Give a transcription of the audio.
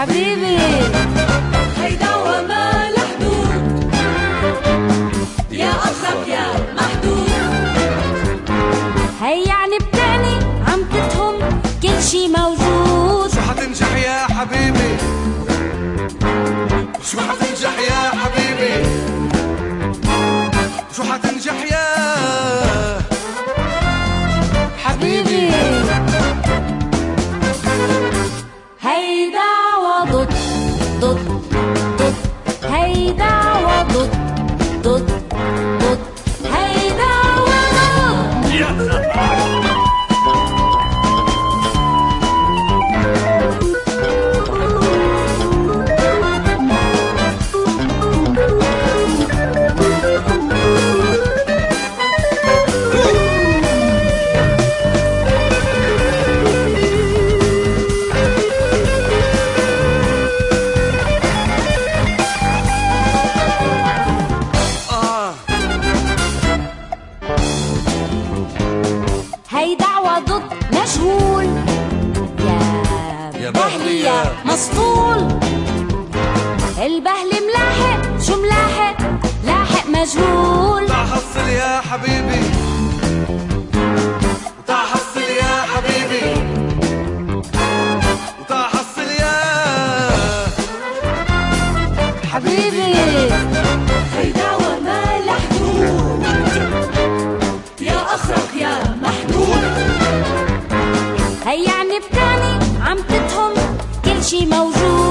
حبيبي. هي دعوة ما لها حدود، يا أخك يا محدود. هي يعني بتعني عم تتهم كل شي موجود. شو حتنجح يا حبيبي، شو حتنجح يا حبيبي، شو حتنجح يا حبيبي. هي دعوة ضد ضد ضد، هي دعوة ضد ضد ضد، هي دعوة ضد. هي دعوة ضد مجهول، يا بهلي يا مسطول. البهل ملاحق، شو ملاحق؟ لاحق مجهول. تعا حصل يا حبيبي، تعا حصل يا حبيبي، تعا حصل يا حبيبي. هي دعوة ما لها حدود، يا أخك يا محدود. هي يعني بتعني عم تتهم كل شي موجود.